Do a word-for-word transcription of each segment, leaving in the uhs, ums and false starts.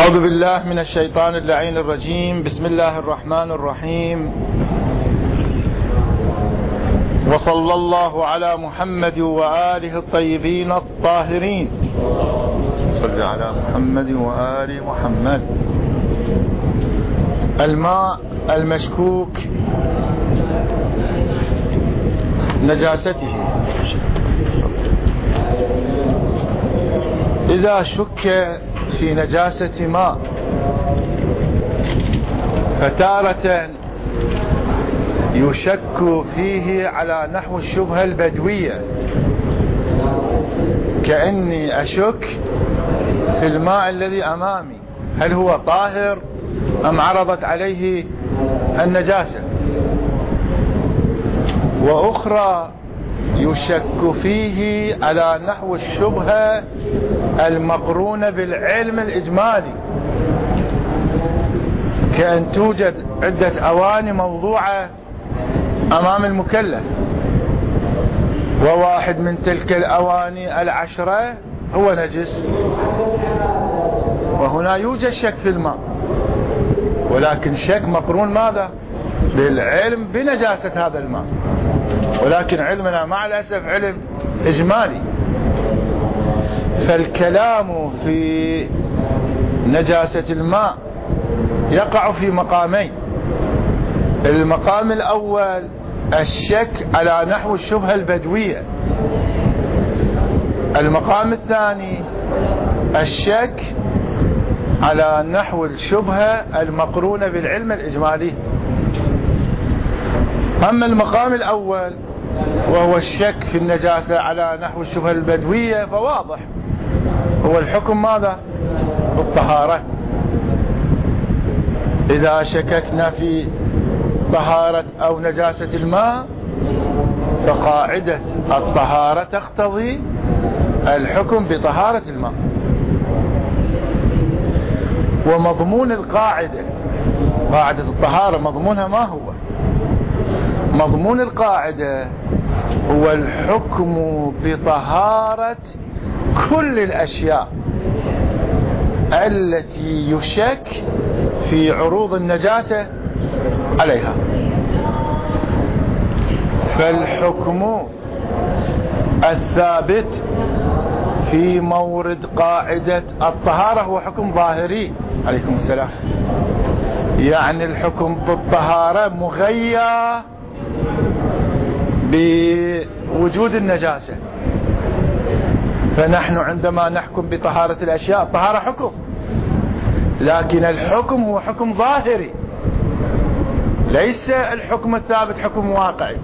أعوذ بالله من الشيطان اللعين الرجيم. بسم الله الرحمن الرحيم، وصلى الله على محمد وآله الطيبين الطاهرين. صل على محمد وآل محمد. الماء المشكوك نجاسته. إذا شك في نجاسة ماء فتارة يشك فيه على نحو الشبهة البدوية، كأني أشك في الماء الذي أمامي هل هو طاهر أم عرضت عليه النجاسة، وأخرى يشك فيه على نحو الشبهة المقرونة بالعلم الإجمالي، كأن توجد عدة أواني موضوعة أمام المكلف، وواحد من تلك الأواني العشرة هو نجس، وهنا يوجد شك في الماء، ولكن شك مقرون ماذا؟ بالعلم بنجاسة هذا الماء، ولكن علمنا مع الأسف علم إجمالي. فالكلام في نجاسة الماء يقع في مقامين. المقام الأول الشك على نحو الشبهة البدوية، المقام الثاني الشك على نحو الشبهة المقرونة بالعلم الإجمالي. أما المقام الأول وهو الشك في النجاسة على نحو الشبهة البدوية فواضح، هو الحكم ماذا؟ بالطهارة. إذا شككنا في طهارة أو نجاسة الماء فقاعدة الطهارة تقتضي الحكم بطهارة الماء. ومضمون القاعدة، قاعدة الطهارة مضمونها ما هو؟ مضمون القاعدة هو الحكم بطهارة كل الأشياء التي يشك في عروض النجاسة عليها. فالحكم الثابت في مورد قاعدة الطهارة هو حكم ظاهري. عليكم السلام. يعني الحكم بالطهارة مغير بوجود النجاسة، فنحن عندما نحكم بطهارة الأشياء الطهارة حكم، لكن الحكم هو حكم ظاهري، ليس الحكم الثابت حكم واقعي.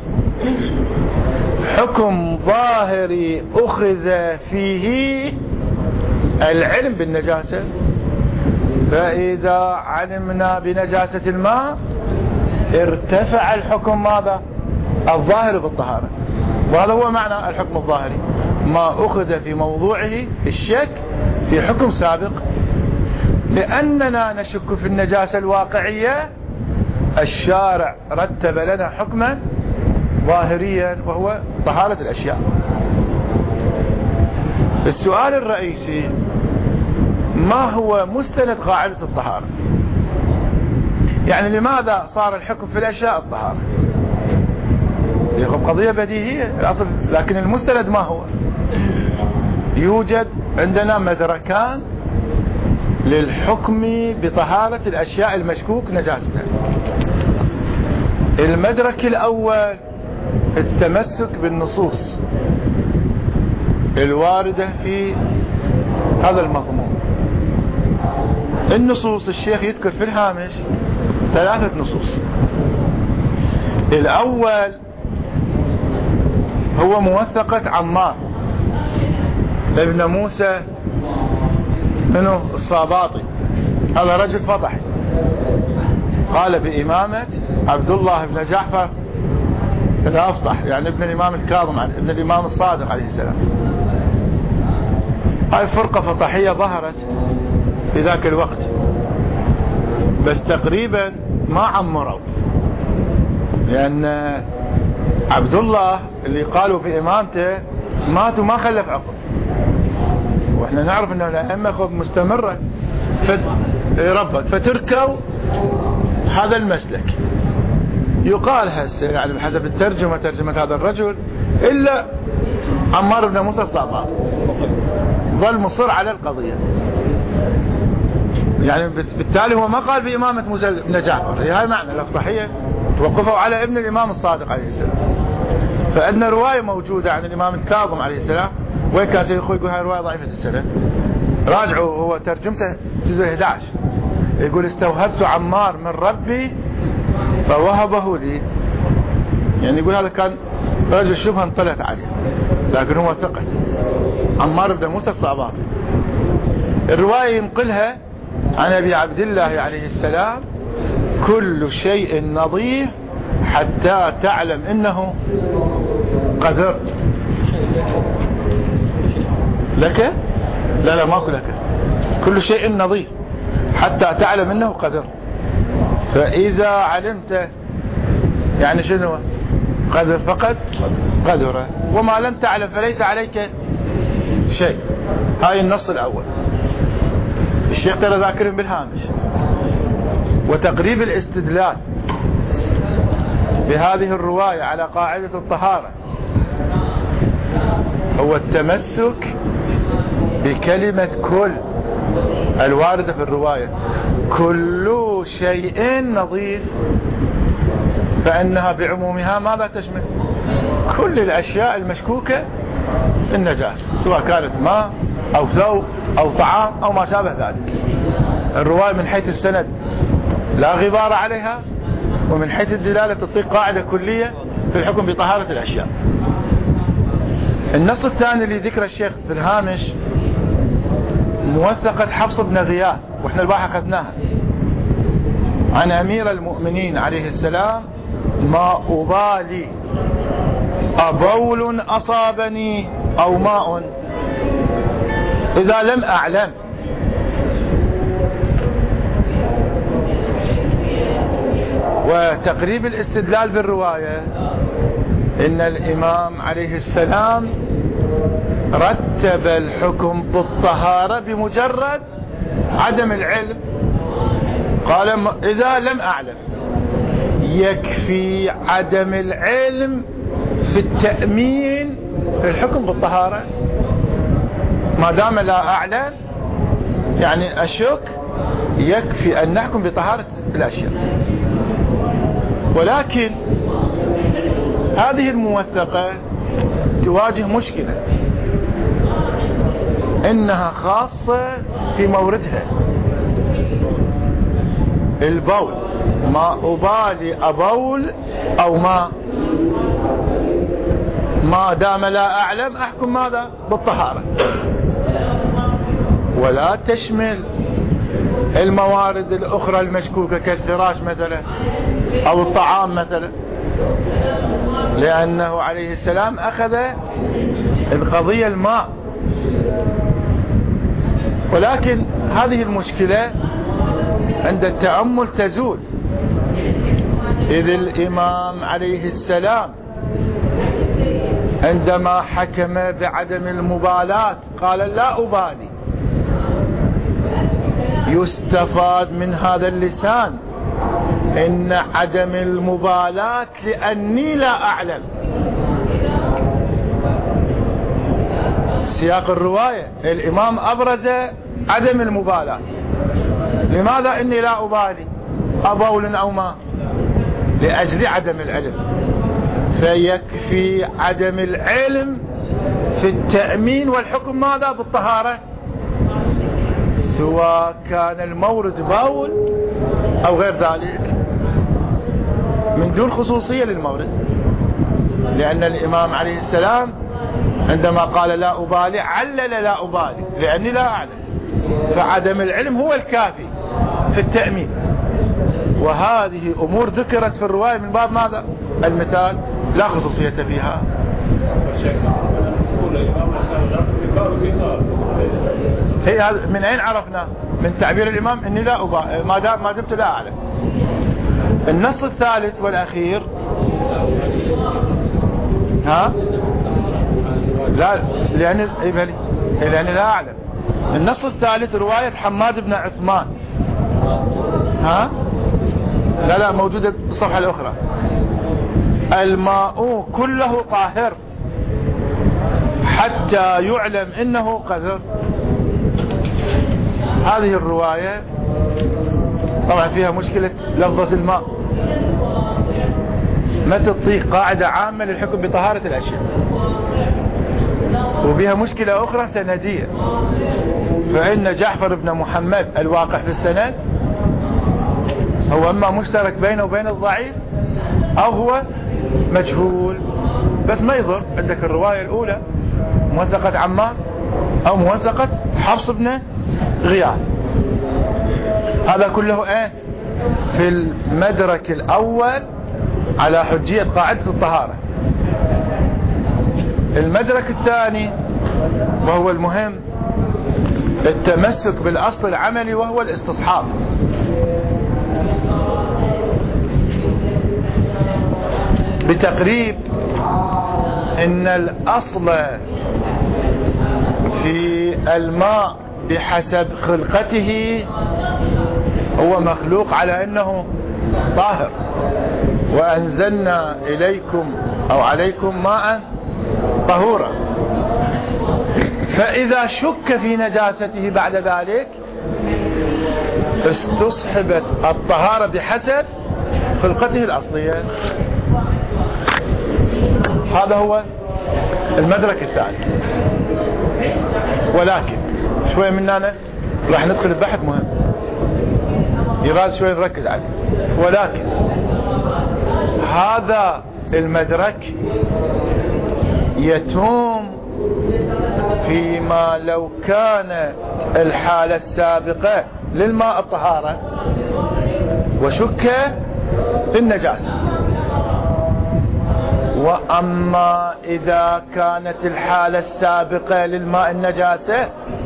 حكم ظاهري أخذ فيه العلم بالنجاسة، فإذا علمنا بنجاسة الماء ارتفع الحكم ماذا؟ الظاهر بالطهارة. وهذا هو معنى الحكم الظاهري، ما أخذ في موضوعه الشك في حكم سابق. لأننا نشك في النجاسة الواقعية الشارع رتب لنا حكما ظاهريا وهو طهارة الأشياء. السؤال الرئيسي ما هو مستند قاعدة الطهارة؟ يعني لماذا صار الحكم في الأشياء الطهارة؟ يخب قضية بديهية الأصل، لكن المستند ما هو؟ يوجد عندنا مدركان للحكم بطهارة الأشياء المشكوك نجاستها. المدرك الأول التمسك بالنصوص الواردة في هذا المضمون. النصوص الشيخ يذكر في الهامش ثلاثة نصوص. الأول هو موثقة عمار ابن موسى منه الصاباطي، هذا رجل فضح، قال بإمامة عبد الله بن جعفر الأفضح، يعني ابن الإمام الكاظم ابن الإمام الصادق عليه السلام. هاي فرقة فضحية ظهرت في ذاك الوقت، بس تقريبا ما عمروا، لأن عبد الله اللي قالوا في إمامته ماتوا ما خلف عقب، واحنا نعرف أن الأئمة مستمرة، ربك فتركوا هذا المسلك. يقال هسه يعني بحسب الترجمة ترجمة هذا الرجل إلا عمار بن موسى الصعباطي ظل مصر على القضية، يعني بالتالي هو ما قال بإمامة موسى بن جعفر، هاي معنى الأفضحية توقفوا على ابن الإمام الصادق عليه السلام. فأن رواية موجودة عن الإمام الكاظم عليه السلام، وين كان سيد أخوي يقول هاي رواية ضعيفة السنة، راجعوا هو ترجمته جزء إحدى عشر، يقول استوهبت عمار من ربي فوهبه لي، يعني يقول هذا كان رجل شبه انطلت عليه لكن هو ثقل، عمار بن موسى الصعباطي. الرواية ينقلها عن أبي عبد الله عليه السلام كل شيء نظيف حتى تعلم إنه قدر لك، لا لا ماكو لك، كل شيء نظيف حتى تعلم إنه قدر. فإذا علمت يعني شنو قدر فقد قدره، وما لم تعلم فليس عليك شيء. هاي النص الأول. الشيخ ترى ذاكرين بالهامش. وتقريب الاستدلال بهذه الرواية على قاعدة الطهارة هو التمسك بكلمة كل الواردة في الرواية، كل شيء نظيف، فإنها بعمومها ماذا تشمل؟ كل الأشياء المشكوكة النجاسة، سواء كانت ماء أو ثوب أو طعام أو ما شابه ذلك. الرواية من حيث السند لا غبار عليها، ومن حيث الدلالة تطيق قاعدة كلية في الحكم بطهارة الأشياء. النص الثاني اللي ذكر الشيخ في الهامش موثقة حفص بن غياث، واحنا البارحة أخذناها، عن أمير المؤمنين عليه السلام: ما أبالي أبول أصابني أو ماء إذا لم أعلم. وتقريب الاستدلال بالرواية إن الإمام عليه السلام رتب الحكم بالطهارة بمجرد عدم العلم، قال إذا لم أعلم. يكفي عدم العلم في التأمين في الحكم بالطهارة، ما دام لا أعلم يعني أشك، يكفي أن نحكم بطهارة الأشياء. ولكن هذه الموثقة تواجه مشكلة، إنها خاصة في موردها البول، ما أبالي أبول أو ما ما دام لا أعلم أحكم ماذا؟ بالطهارة. ولا تشمل الموارد الأخرى المشكوكة كالفراش مثلا أو الطعام مثلا، لأنه عليه السلام أخذ القضية الماء. ولكن هذه المشكلة عند التأمل تزول، إذ الإمام عليه السلام عندما حكم بعدم المبالاة قال لا أبالي. يستفاد من هذا اللسان إن عدم المبالاة لأني لا أعلم. سياق الرواية الإمام أبرز عدم المبالاة، لماذا إني لا أبالي أبول أو ما؟ لأجل عدم العلم. فيكفي عدم العلم في التأمين والحكم ماذا؟ بالطهارة، سواء كان المورد باول أو غير ذلك، من دون خصوصية للمورد. لأن الإمام عليه السلام عندما قال لا أبالي علل لا أبالي لأني لا أعلم، فعدم العلم هو الكافي في التأمين. وهذه أمور ذكرت في الرواية من باب ماذا؟ المثال، لا خصوصية فيها. هي من أين عرفنا؟ من تعبير الإمام إني لا أبالي ما دام ما دمت لا أعلم. النص الثالث والأخير ها لا لأني لأني لا أعلم. النص الثالث رواية حماد بن عثمان. ها لا لا موجودة بالصفحة الأخرى. الماء كله طاهر حتى يعلم إنه قذر. هذه الرواية طبعا فيها مشكلة لفظة الماء، ما تطيق قاعدة عامة للحكم بطهارة الأشياء، وبها مشكلة أخرى سندية، فإن جعفر بن محمد الواقع في السند هو أما مشترك بينه وبين الضعيف أو هو مجهول، بس ما يضر. عندك الرواية الأولى موثقة عمار أو موثقة حفص بن غياث، هذا كله ايه في المدرك الأول على حجية قاعدة الطهارة. المدرك الثاني وهو المهم التمسك بالأصل العملي وهو الاستصحاب. بتقريب ان الأصل في الماء بحسب خلقته هو مخلوق على انه طاهر، وانزلنا اليكم او عليكم ماء طهورا، فاذا شك في نجاسته بعد ذلك استصحبت الطهارة بحسب خلقته الاصلية. هذا هو المدرك الثاني. ولكن شوية مننا راح ندخل ببحث مهم يغاز شوية نركز عليه، ولكن هذا المدرك يتم فيما لو كانت الحالة السابقة للماء الطهارة وشك في النجاسة، وأما إذا كانت الحالة السابقة للماء النجاسة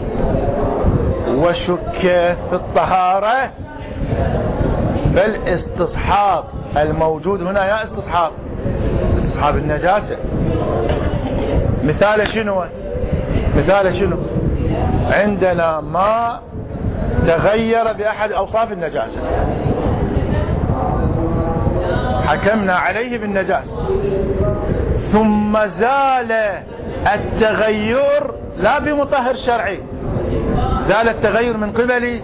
وشك في الطهارة، فالاستصحاب الموجود هنا يا استصحاب استصحاب النجاسة. مثال شنو؟ مثال شنو؟ عندنا ماء تغير بأحد أوصاف النجاسة، حكمنا عليه بالنجاسة، ثم زال التغير لا بمطهر شرعي، زال التغير من قبل،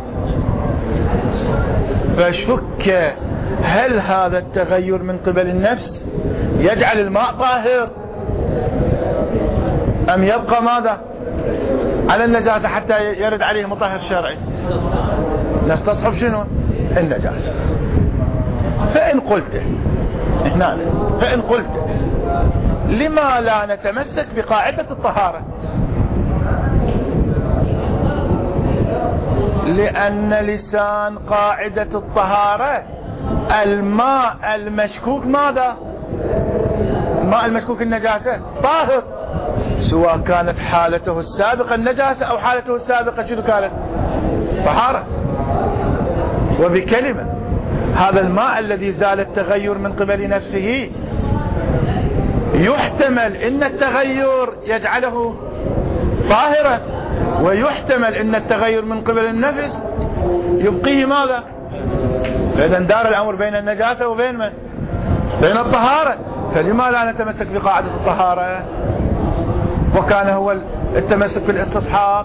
فشك هل هذا التغير من قبل النفس يجعل الماء طاهر أم يبقى ماذا على النجاسة حتى يرد عليه مطهر شرعي؟ نستصحب شنو؟ النجاسة. فإن قلت هنا فإن قلت لما لا نتمسك بقاعدة الطهارة؟ لأن لسان قاعدة الطهارة الماء المشكوك ماذا؟ الماء المشكوك النجاسة طاهر، سواء كانت حالته السابقة النجاسة أو حالته السابقة شنو كانت؟ طهارة. وبكلمة هذا الماء الذي زال التغير من قبل نفسه يحتمل ان التغير يجعله طاهرا، ويحتمل ان التغير من قبل النفس يبقيه ماذا؟ فإذا دار الأمر بين النجاسة وبين من؟ بين الطهارة. فلما لا نتمسك بقاعدة الطهارة؟ وكان هو التمسك بالاستصحاب.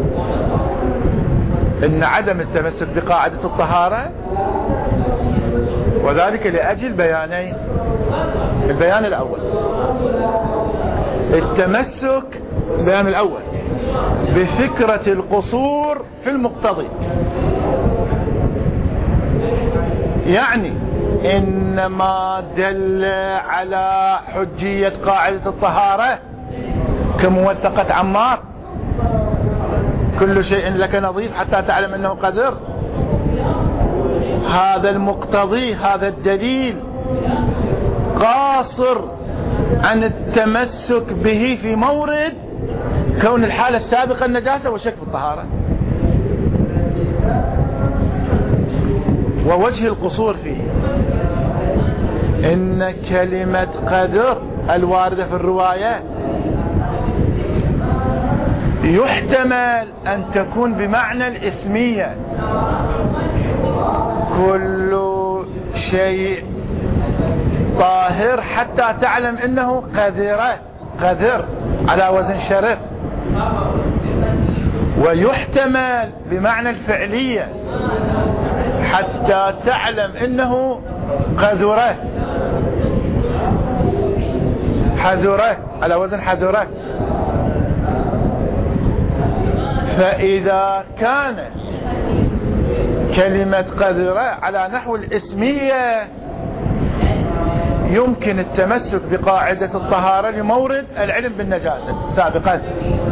إن عدم التمسك بقاعدة الطهارة وذلك لأجل بيانين. البيان الأول التمسك البيان الأول بفكرة القصور في المقتضي، يعني إنما دل على حجية قاعدة الطهارة كموثقة عمار كل شيء لك نظيف حتى تعلم أنه قدر. هذا المقتضي هذا الدليل قاصر عن التمسك به في مورد كون الحالة السابقة النجاسة والشك في الطهارة. ووجه القصور فيه إن كلمة قدر الواردة في الرواية يحتمل أن تكون بمعنى الاسمية، كل شيء طاهر حتى تعلم انه قذرة، قذر على وزن شرف. ويحتمل بمعنى الفعلية حتى تعلم انه قذرة، حذرة على وزن حذرة. فإذا كان كلمة قذرة على نحو الاسمية يمكن التمسك بقاعدة الطهارة لمورد العلم بالنجاسة سابقا،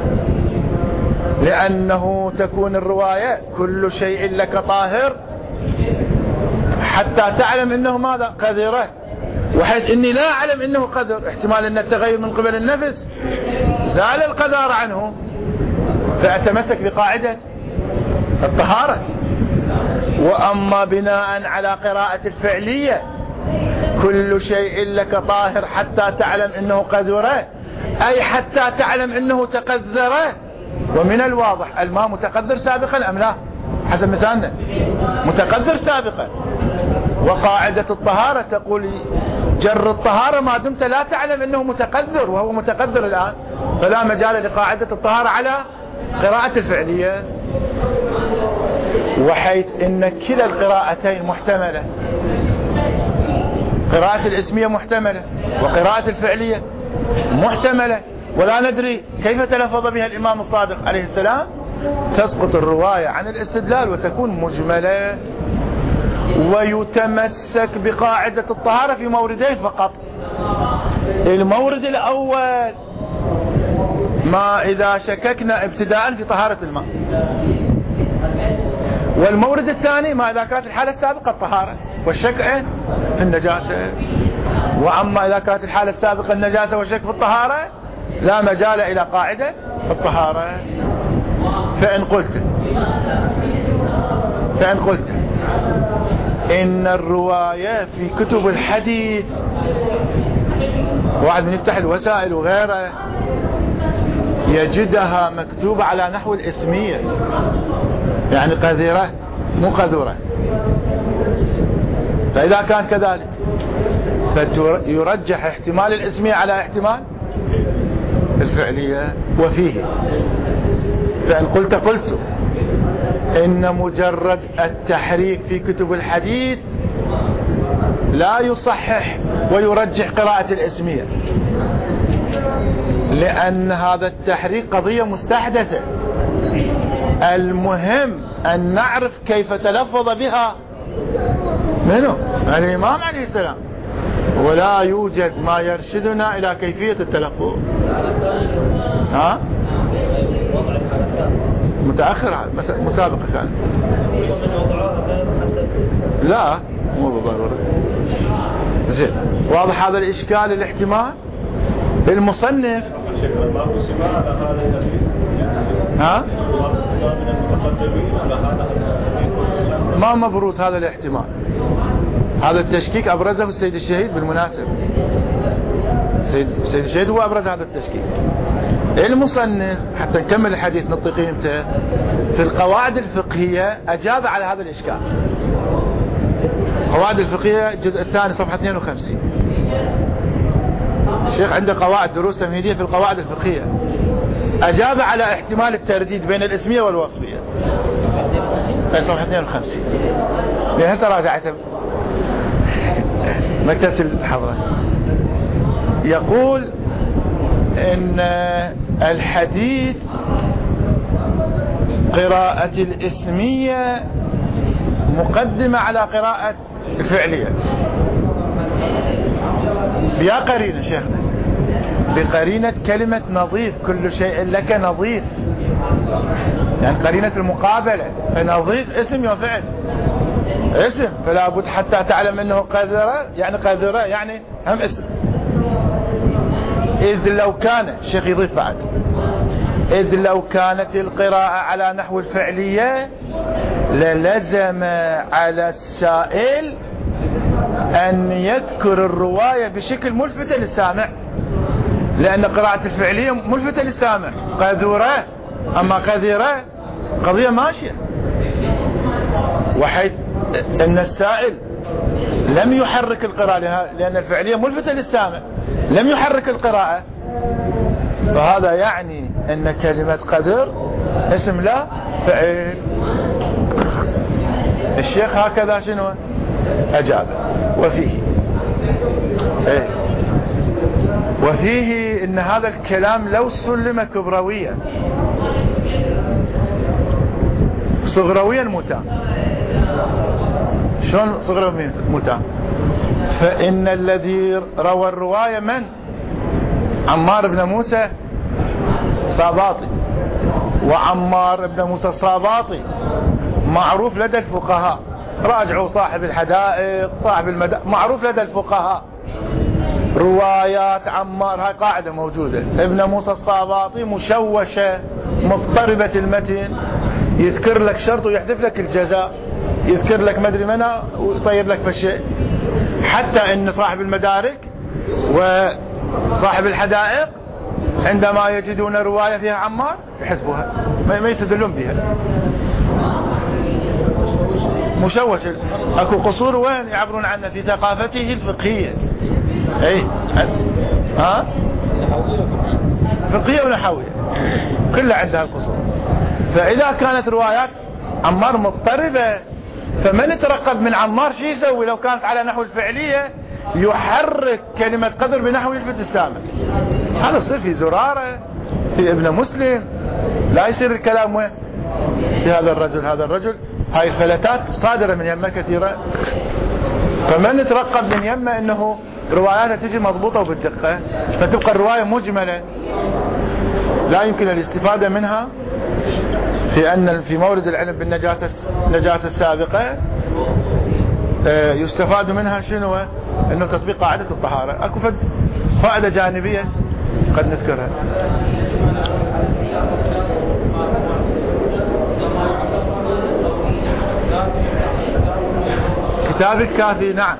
لأنه تكون الرواية كل شيء لك طاهر حتى تعلم انه ماذا؟ قذرة، وحيث اني لا اعلم انه قذر، احتمال ان التغير من قبل النفس زال القذار عنه، فأتمسك بقاعدة الطهارة. وأما بناء على قراءة الفعلية كل شيء لك طاهر حتى تعلم انه قذرة، اي حتى تعلم انه تقذره. ومن الواضح الماء متقذر سابقا ام لا؟ حسب مثالنا متقذر سابقا، وقاعدة الطهارة تقول جر الطهارة ما دمت لا تعلم انه متقذر، وهو متقذر الان، فلا مجال لقاعدة الطهارة على قراءة الفعلية. وحيث ان كلا القراءتين محتملة، قراءة الاسمية محتملة وقراءة الفعلية محتملة، ولا ندري كيف تلفظ بها الإمام الصادق عليه السلام، تسقط الرواية عن الاستدلال وتكون مجملة، ويتمسك بقاعدة الطهارة في موردين فقط. المورد الأول ما إذا شككنا ابتداء في طهارة الماء، والمورد الثاني ما إذا كانت الحالة السابقة الطهارة والشك في النجاسة. وأما إذا كانت الحالة السابقة النجاسة والشك في الطهارة لا مجال إلى قاعدة الطهارة. فإن قلت فإن قلت إن الرواية في كتب الحديث، واحد من يفتح الوسائل وغيره يجدها مكتوبة على نحو الاسمية، يعني قذرة مو قذرة، فإذا كان كذلك فيرجح احتمال الاسمية على احتمال الفعلية. وفيه فإن قلت قلت إن مجرد التحريك في كتب الحديث لا يصحح ويرجح قراءة الاسمية، لأن هذا التحريك قضية مستحدثة، المهم أن نعرف كيف تلفظ بها منه الإمام عليه السلام، ولا يوجد ما يرشدنا إلى كيفية التلفظ. ها؟ متأخرة مسابقة كانت، لا مو بالضرورة. زين، واضح هذا الإشكال الاحتمال. المصنف ها ما مبروز هذا الاحتمال، هذا التشكيك أبرزه السيد الشهيد بالمناسبة، السيد الشهيد هو أبرز هذا التشكيك. المصنف حتى نكمل الحديث نطق قيمته في القواعد الفقهية أجاب على هذا الإشكال. قواعد الفقهية الجزء الثاني صفحة اثنين وخمسين، الشيخ عنده قواعد دروس تمهيدية في القواعد الفقهية، أجاب على احتمال الترديد بين الاسمية والوصفية في صفحة اثنين وخمسين. لهسه راجعته مكتبة الحضرة. يقول إن الحديث قراءة الاسمية مقدمة على قراءة الفعلية، بيا قرينة شيخنا، بقرينة كلمة نظيف، كل شيء لك نظيف، يعني قرينة المقابلة، فنظيف اسم وفعل، اسم فلا بد حتى تعلم انه قذرة، يعني قذرة يعني هم اسم. إذ لو كان الشيخ يضيف بعد، إذ لو كانت القراءة على نحو الفعلية للزم على السائل أن يذكر الرواية بشكل ملفتة للسامع، لأن قراءة الفعلية ملفتة للسامع، قذرة أما قذرة قضية ماشية، وحيث أن السائل لم يحرك القراءة لأن الفعلية ملفتة للسامع، لم يحرك القراءة، فهذا يعني أن كلمة قدر اسم لا فعل. الشيخ هكذا شنو أجاب. وفيه إيه وفيه إن هذا الكلام لو سلم كبرويا صغرويا متام. شلون صغرويا متام؟ فإن الذي روى الرواية من؟ عمار بن موسى صاباطي، وعمار بن موسى الصاباطي معروف لدى الفقهاء، راجعوا صاحب الحدائق صاحب المد... معروف لدى الفقهاء روايات عمار، هاي قاعدة موجودة. ابن موسى الصاباطي مشوشة مضطربة المتن، يذكر لك شرط ويحذف لك الجزاء، يذكر لك مدري منها ويطير لك في الشيء، حتى ان صاحب المدارك وصاحب الحدائق عندما يجدون رواية فيها عمار يحذفوها، ما يستدلون بها. مشوش، اكو قصور وين يعبرون عنه في ثقافته الفقهية. اي ها فقهية ونحوية كلها عندها القصور. فاذا كانت روايات عمار مضطربة، فمن يترقب من عمار شو يسوي؟ لو كانت على نحو الفعلية يحرك كلمة قدر بنحو يلفت السامع. هذا يصير في زرارة، في ابن مسلم، لا يصير الكلام وين في هذا الرجل. هذا الرجل هاي الفلتات صادرة من يمه كثيرة، فمن يترقب من يمه انه رواياته تجي مضبوطة وبالدقة، فتبقى الرواية مجملة لا يمكن الاستفادة منها في أن في مورد العلم بالنجاسة النجاسة السابقة يستفاد منها شنو؟ أنه تطبيق قاعدة الطهارة. أكو فد فائدة جانبية قد نذكرها. كتاب الكافي، نعم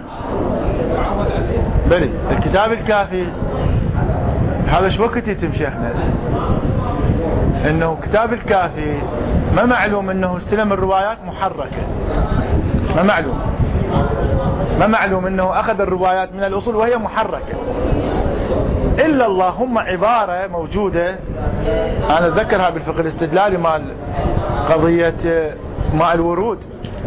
بلي الكتاب الكافي هذا شو وقت يتم شيخنا؟ انه كتاب الكافي ما معلوم انه استلم الروايات محركة، ما معلوم ما معلوم انه اخذ الروايات من الاصول وهي محركة، الا اللهم عبارة موجودة انا اتذكرها بالفقه الاستدلالي مال قضية ماء الورود،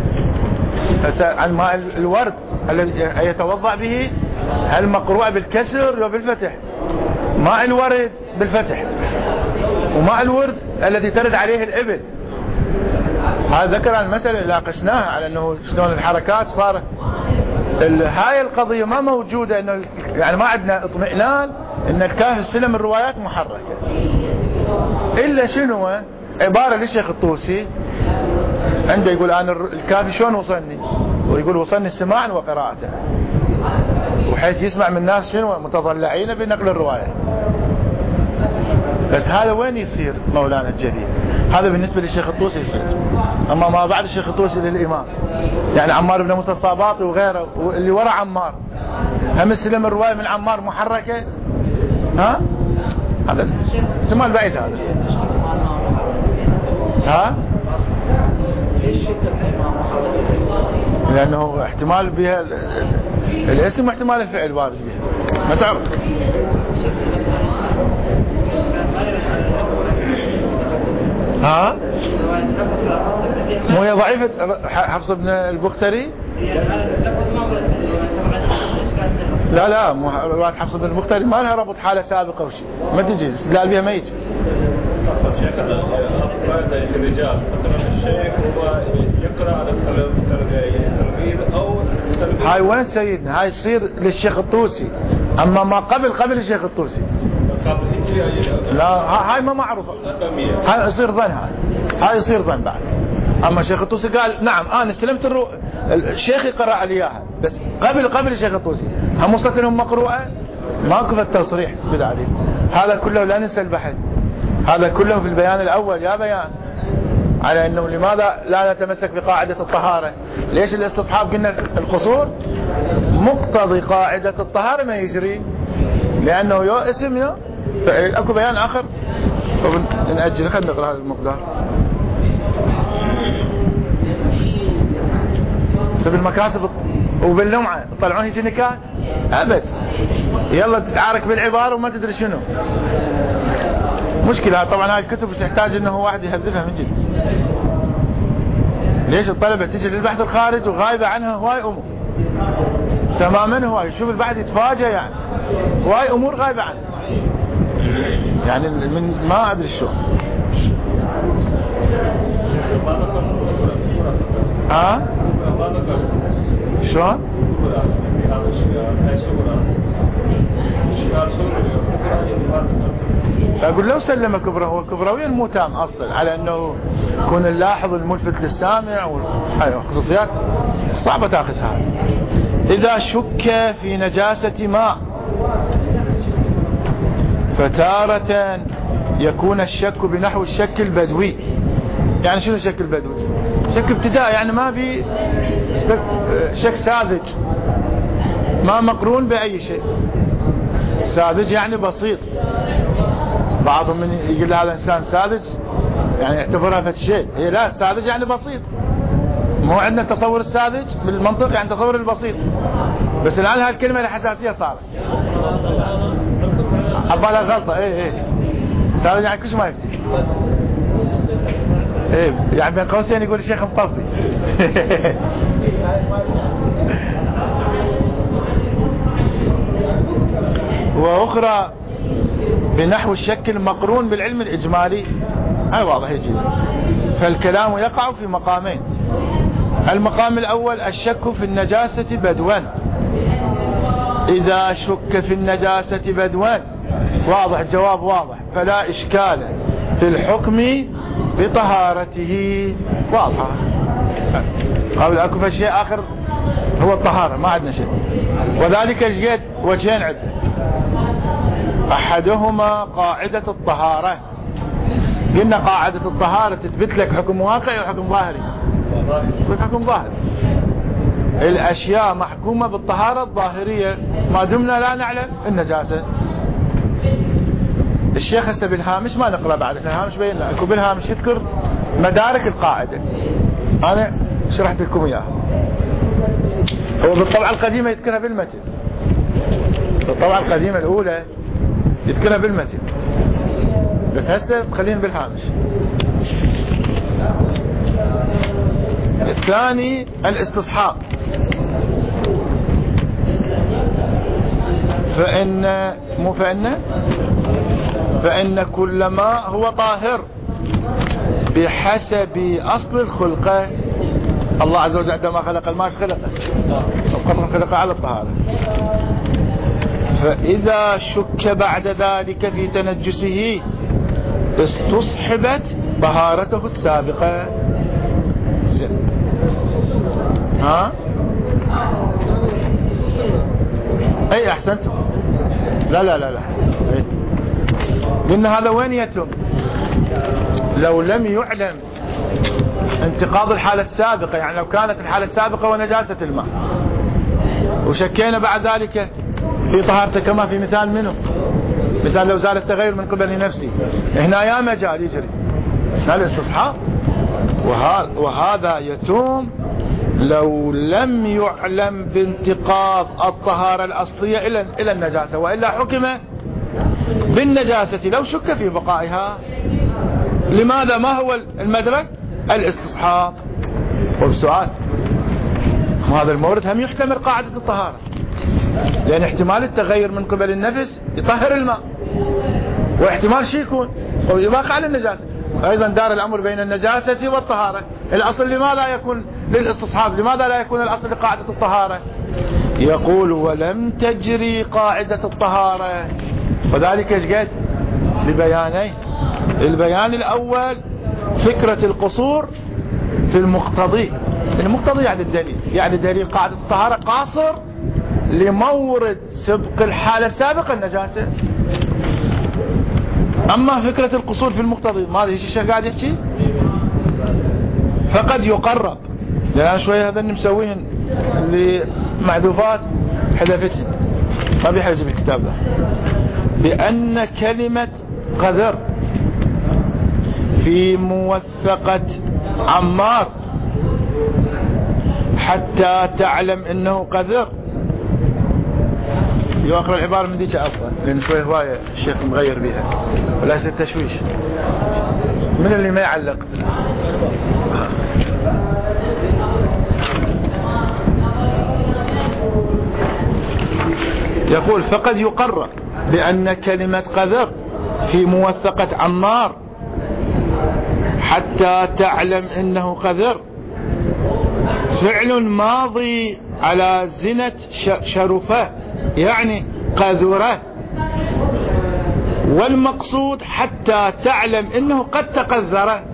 عن ماء الورد الذي يتوضأ به هل مقروء بالكسر وبالفتح؟ ماء الورد بالفتح، وماء الورد الذي ترد عليه الإبل. هذا ذكر المسألة اللي ناقشناها على انه شلون الحركات صارت. هاي القضية ما موجودة، انه يعني ما عندنا اطمئنان ان الكافي استلم الروايات محركة، الا شنو عبارة للشيخ الطوسي عنده يقول انا الكافي شلون وصلني، ويقول وصلني سماعا وقراءة، وحيث يسمع من الناس شنو متضلعين بنقل الرواية. بس هذا وين يصير مولانا الجليل؟ هذا بالنسبة للشيخ الطوسي يصير، اما ما بعد الشيخ الطوسي للامام، يعني عمار بن موسى الصاباطي وغيره واللي ورا عمار هم استلم الرواية من عمار محركة. ها هذا احتمال بعيد هذا. ها لانه احتمال بها الاسم واحتمال الفعل وارد بها، ما تعرف. ها مو هي ضعيفة حفص بن البختري؟ لا لا مو رواية حفص بن البختري ما لها ربط حالة سابقة وشيء، ما تجي استدلال بها ما يجي. الرجال مثلا الشيخ هو يقرأ على التلميذ او هاي وين سيدنا؟ هاي يصير للشيخ الطوسي، اما ما قبل قبل الشيخ الطوسي لا هاي ما معروفة، هاي يصير ظن، هاي هاي يصير ظن بعد. اما الشيخ الطوسي قال نعم انا استلمت الرو... الشيخ يقرأ على اياها، بس قبل قبل الشيخ الطوسي هم وصلت لهم مقروءة، ماكو في التصريح بالعديد. هذا كله لا ننسى البحث، هذا كله في البيان الاول يا بيان على انه لماذا لا نتمسك بقاعدة الطهارة. ليش الاستصحاب قلنا القصور مقتضي قاعدة الطهارة ما يجري، لانه يو اسم يو فعل. اكو بيان اخر نأجل خلينا نقرأ هذا المقدار. سب المكاسب وباللمعة طلعون هيك نكات أبد، يلا تتعارك بالعبارة وما تدري شنو مشكلة. طبعا هاي الكتب تحتاج انه واحد يهذبها من جد. ليش الطلبة تجي للبحث الخارج وغايبة عنها هواي امور تماما، هواي شوف البحث يتفاجأ يعني هواي امور غايبة عنها يعني من ما ادري شو. ها شلون؟ اقول لو سلم كبره، هو كبرويا مو تام اصلا على انه يكون اللاحظ الملفت للسامع وخصوصيات صعبة تاخذها. اذا شك في نجاسة ماء فتارة يكون الشك بنحو الشك البدوي. يعني شنو الشك البدوي؟ شك ابتداء، يعني ما بي شك ساذج ما مقرون بأي شيء. ساذج يعني بسيط، بعضهم من يقول هذا انسان ساذج يعني يعتبرها فد شيء، هي لا، ساذج يعني بسيط. مو عندنا تصور الساذج بالمنطق يعني تصور البسيط، بس الان هالكلمة الحساسية صارت عبالها غلطة. ايه ايه ساذج يعني كلش ما يفتي. ايه يعني بين قوسين يقول الشيخ مطفي. واخرى بنحو الشك المقرون بالعلم الاجمالي، هاي واضح يجي. فالكلام يقع في مقامين. المقام الاول الشك في النجاسة بدوا. اذا شك في النجاسة بدوا واضح، الجواب واضح، فلا اشكال في الحكم بطهارته. واضحة. قبل اكو في شيء اخر هو الطهارة، ما عندنا شيء. وذلك جيت وجهين عدة. احدهما قاعدة الطهارة. قلنا قاعدة الطهارة تثبت لك حكم واقعي وحكم ظاهري. حكم ظاهري، الاشياء محكومة بالطهارة الظاهرية ما دمنا لا نعلم النجاسة. الشيخ هسه بالهامش ما نقرأ بعد، الهامش بين اكو بالهامش يذكر مدارك القاعدة، انا شرحت لكم اياها. هو بالطبعة القديمة يذكرها بالمتن، بالطبعة القديمة الاولى يذكرها بالمتن، بس هسه خلينا بالهامش. الثاني الاستصحاب. فإن مو فإن فإن كل ما هو طاهر بحسب أصل الخلقة. الله عز وجل عندما خلق الماء خلقه القطر خلقه على الطهارة. فإذا شك بعد ذلك في تنجسه استصحبت طهارته السابقة. ها اي احسنتم. لا لا لا لا أي. قلنا هذا وين يتم؟ لو لم يعلم انتقاض الحالة السابقة، يعني لو كانت الحالة السابقة ونجاسة الماء وشكينا بعد ذلك في طهارته، كما في مثال منه، مثال لو زال التغير من قبل نفسه، هنا يا مجال يجري هنا الاستصحاب. وهذا يتم لو لم يعلم بانتقاض الطهارة الأصلية إلى إلى النجاسة، وإلا حكم بالنجاسة لو شك في بقائها. لماذا؟ ما هو المدرك؟ الاستصحاب. وبسؤال، هذا المورد هم يحتمل قاعدة الطهارة، لأن احتمال التغير من قبل النفس يطهر الماء، واحتمال شيء يكون ويبقى على النجاسة. أيضا دار الأمر بين النجاسة والطهارة. الأصل لماذا يكون للاستصحاب؟ لماذا لا يكون الأصل لقاعدة الطهارة؟ يقول ولم تجري قاعدة الطهارة، وذلك ايش؟ لبيانين. البيان الأول فكرة القصور في المقتضي. المقتضي يعني الدليل، يعني دليل قاعدة الطهارة قاصر لمورد سبق الحالة السابقة النجاسة. أما فكرة القصور في المقتضي ما هذا الشيء قاعد يحكي، فقد يقرب، لأن شوية هذا مسويهن اللي معذوفات حذفتهن ما بيحجب الكتاب ده، بأن كلمة قذر في موثقة عمار حتى تعلم انه قذر. يقرأ العبارة من ديك أفضل لأن شوي هواية الشيخ مغير بها ولا يصير تشويش. من اللي ما يعلق؟ يقول فقد يقرر بأن كلمة قذر في موثقة عمار حتى تعلم انه قذر فعل ماضي على زنة شرفه يعني قذره، والمقصود حتى تعلم انه قد تقذره،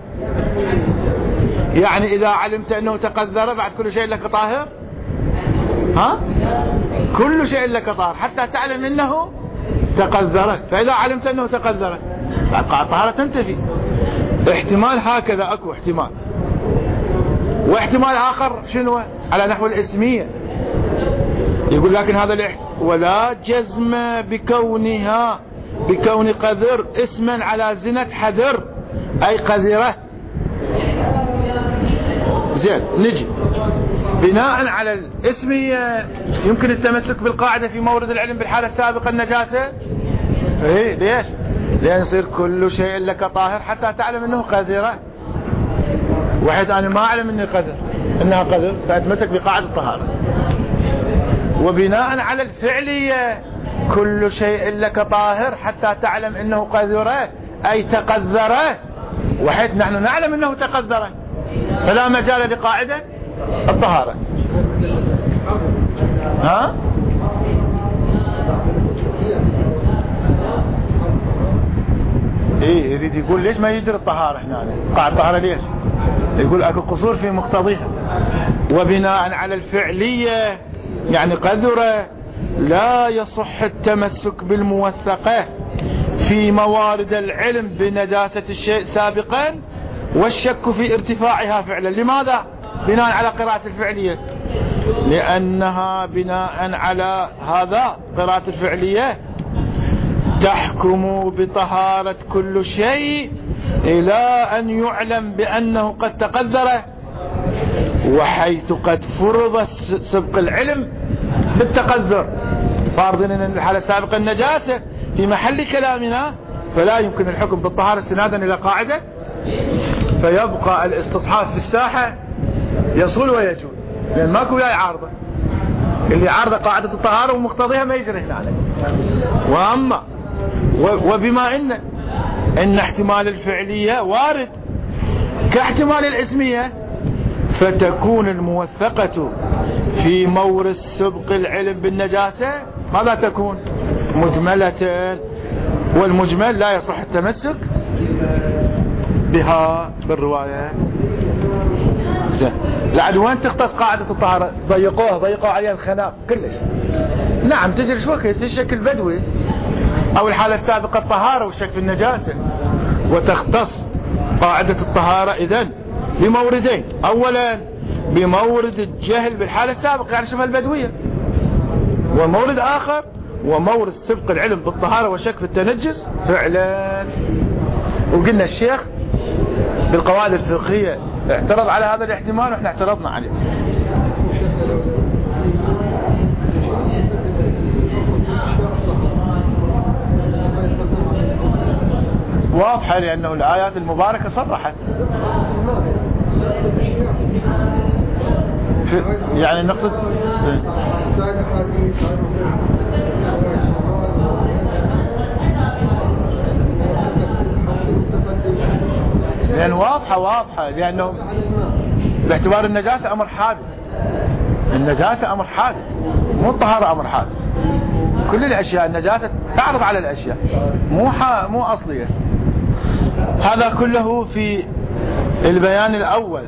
يعني اذا علمت انه تقذر بعد كل شيء لك طاهر، ها كل شيء لك طاهر حتى تعلم انه تقذره، فاذا علمت انه تقذره بعد الطهارة تنتفي. احتمال هكذا اكو احتمال، واحتمال اخر شنو على نحو الاسمية، يقول لكن هذا الاحتمال ولا جزم بكونها بكون قذر اسما على زنة حذر اي قذرة. زين نجي بناء على الاسمية يمكن التمسك بالقاعدة في مورد العلم بالحالة السابقة النجاسة. ايه ليش؟ لان يصير كل شيء لك طاهر حتى تعلم انه قذرة، وحيث انا ما اعلم اني قذر انها قذر فاتمسك بقاعدة الطهارة. وبناء على الفعلية كل شيء لك طاهر حتى تعلم انه قذرة اي تقذره، وحيث نحن نعلم انه تقذره فلا مجال لقاعدة الطهارة. ها ايه يريد يقول ليش ما يجري الطهارة هنا قاعدة الطهارة ليش؟ يقول اكو قصور في مقتضيها. وبناء على الفعلية يعني قذرة لا يصح التمسك بالموثقة في موارد العلم بنجاسة الشيء سابقا والشك في ارتفاعها فعلا. لماذا؟ بناء على قراءة الفعلية، لأنها بناء على هذا قراءة الفعلية تحكم بطهارة كل شيء إلى أن يعلم بأنه قد تقذر، وحيث قد فرض سبق العلم بالتقذر فارضين أن الحالة السابقة النجاسة في محل كلامنا، فلا يمكن الحكم بالطهارة استنادا إلى قاعدة، فيبقى الاستصحاب في الساحة يصول ويجول، لأن ماكو وياي عارضة، اللي عارضة قاعدة الطهارة ومقتضيها ما يجري هنا عليه. وأما وبما إن إن احتمال الفعلية وارد كاحتمال الاسمية، فتكون الموثقة في مورد سبق العلم بالنجاسة ماذا تكون؟ مجملة، والمجمل لا يصح التمسك بها بالرواية. زين لعد وين تختص قاعدة الطهارة؟ ضيقوها ضيقوا عليها الخناق كلش. نعم تجري شو وقت في الشكل بدوي او الحالة السابقة الطهارة والشك في النجاسة، وتختص قاعدة الطهارة اذن بموردين، اولا بمورد الجهل بالحالة السابقة يعني شبه البدوية، ومورد اخر ومورد سبق العلم بالطهارة والشك في التنجس فعلا. وقلنا الشيخ بالقواعد الفقهية اعترض على هذا الاحتمال واحنا اعترضنا عليه. واضحة لأنه الآيات المباركة صرحت يعني نقصد لأن واضحة واضحة لأنه باعتبار النجاسة أمر حادث، النجاسة أمر حادث مو الطهارة أمر حادث. كل الأشياء النجاسة تعرض على الأشياء مو مو أصلية. هذا كله في البيان الأول.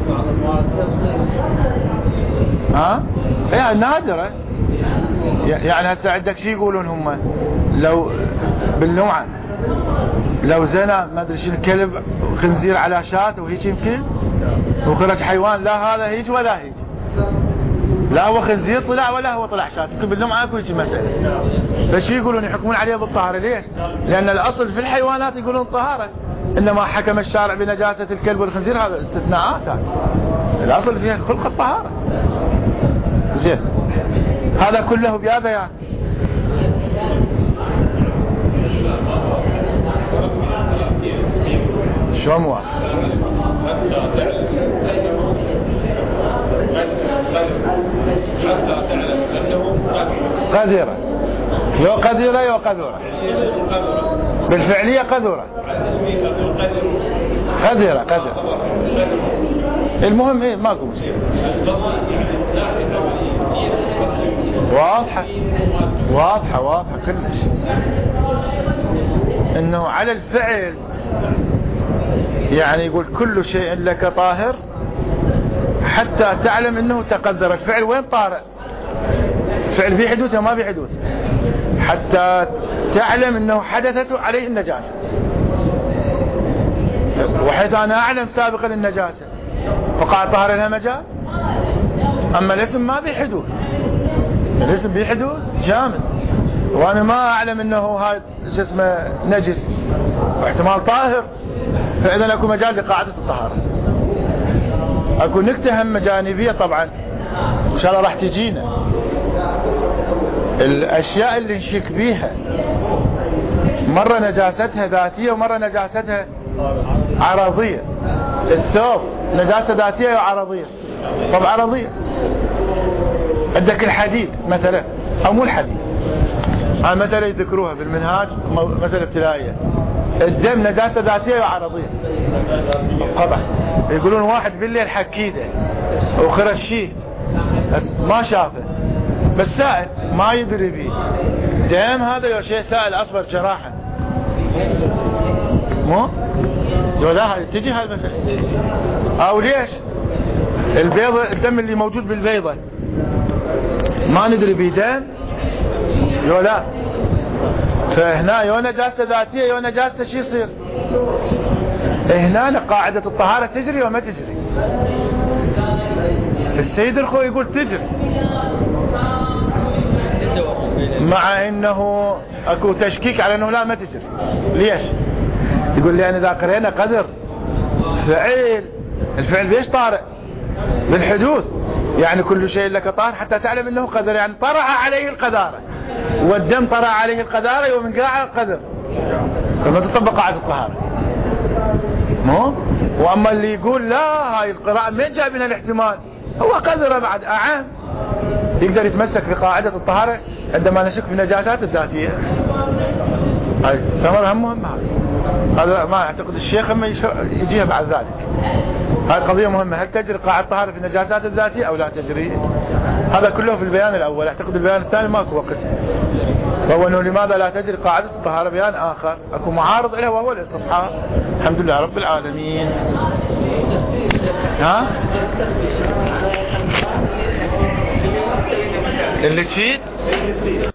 ها يعني نادرة، يعني هسه عندك شي يقولون هم لو باللمعة لو زنا ما ادري شنو كلب خنزير على شاة وهيك يمكن وخرج حيوان، لا هذا هيك ولا هيك، لا هو خنزير طلع ولا هو طلع شاة، يمكن باللمعة اكو هيك مسألة. فشي يقولون يحكمون عليه بالطهارة. ليش؟ لأن الأصل في الحيوانات يقولون طهارة، إنما حكم الشارع بنجاسة الكلب والخنزير هذا استثناءات، هذا الأصل فيها خلق الطهارة. زين هذا كله بيا بيان. شو مو قذرة، يو قذرة يو قذرة بالفعلية قذرة قذرة قذرة المهم ايه ماكو مشكلة. واضحة واضحة واضحة كلش انه على الفعل، يعني يقول كل شيء لك طاهر حتى تعلم انه تقدر. الفعل وين طارئ؟ الفعل في حدوثه ما في حدوث، حتى تعلم انه حدثت عليه النجاسة، وحيث انا اعلم سابقا النجاسة فقع طهر لها مجال. اما الاسم ما في حدوث، الاسم في حدوث جامد، وانا ما اعلم انه هذا شو اسمه نجس واحتمال طاهر، فاذا اكو مجال لقاعدة الطهارة. اكو نكتة هم جانبية طبعا ان شاء الله راح تجينا، الاشياء اللي نشك بيها مرة نجاستها ذاتية ومرة نجاستها عرضية. الثوب نجاسة ذاتية وعرضية. طب عرضية عندك الحديد مثلا، او مو الحديد، هاي مسألة يذكروها بالمنهاج، مسألة ابتدائية. الدم نجاسة ذاتية وعرضية طبعا. يقولون واحد بالليل حكيده وخرشيه ما شافه بس سائل ما يدري بيه دم، هذا يا شيء سائل اصفر جراحة مو لا تجي هاي المسألة. او ليش البيضة الدم اللي موجود بالبيضة ما ندري بيه دم يو لا، فهنا يو نجاسة ذاتية يو نجاسة شي يصير هنا قاعدة الطهارة تجري وما تجري. السيد الخو يقول تجري، مع انه اكو تشكيك على انه لا ما تجري. ليش؟ يقول لي انا اذا قرينا قدر فعل، الفعل بيش طارئ بالحدوث، يعني كل شيء لك طاهر حتى تعلم انه قدر، يعني طرأ عليه القذارة، والدم طرأ عليه القذارة ومن قاع القدر، فما تطبق قاعدة الطهارة مو. واما اللي يقول لا هاي القراءة ما جاء بنا الاحتمال، هو قدر بعد اعام يقدر يتمسك بقاعدة الطهارة عندما نشك في النجاسات الذاتية. هاي ثمرها مهمة، هذا ما اعتقد الشيخ اما يجيها بعد ذلك. هاي قضية مهمة، هل تجري قاعدة الطهارة في النجاسات الذاتية او لا تجري؟ هذا كله في البيان الاول. اعتقد البيان الثاني ماكو وقت، وهو انه لماذا لا تجري قاعدة الطهارة بيان اخر اكو معارض له وهو الاستصحاب. الحمد لله رب العالمين. ها اللي تفيد